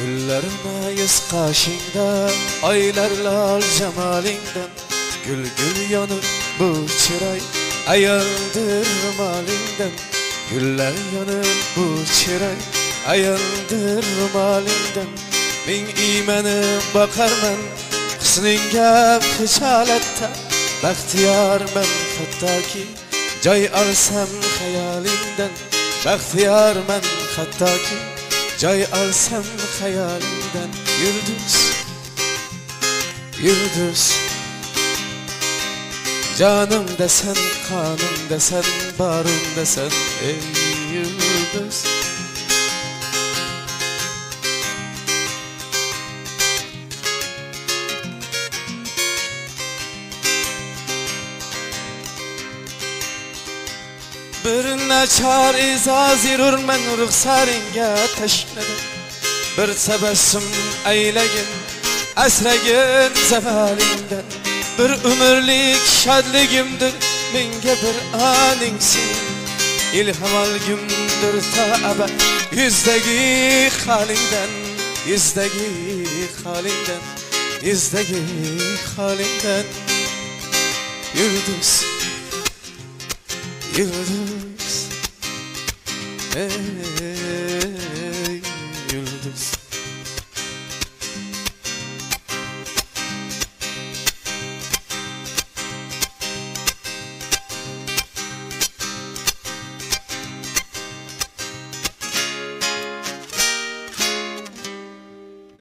Güllerine yüz kaşında, aylarlar cemalinden. Gül gül yanır bu çıray, ayıldır malinden. Güller yanır bu çıray, ayıldır malinden. Min imenim bakar men, husninga hicalatda. Baxtiyar men hatta ki, joy alsam hayalinden. Baxtiyar men hatta ki, joy alsam hayalinden. Yulduz, yulduz, canım desen, kanım desen, barım desen, ey yıldız. Bir naçar izaz yürür men ruhsaringa tashladim. Bir tabassum aylegin, asragin zavalingdan. Bir ömürlik şadligimdir, menga bir aningsin. İlham olgimdir ta abad, yüzdagi halingdan. Yüzdagi halingdan, yüzdagi halingdan. Yulduz, yıldız,